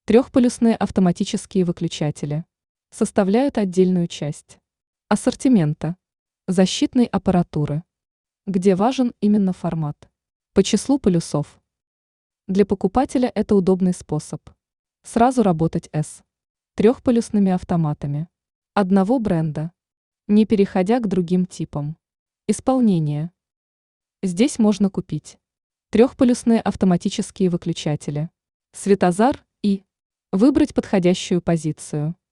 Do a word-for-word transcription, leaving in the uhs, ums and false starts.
Трехполюсные автоматические выключатели составляют отдельную часть ассортимента защитной аппаратуры, где важен именно формат по числу полюсов. Для покупателя это удобный способ сразу работать с трехполюсными автоматами одного бренда, не переходя к другим типам исполнения. Здесь можно купить трехполюсные автоматические выключатели, светозар и выбрать подходящую позицию.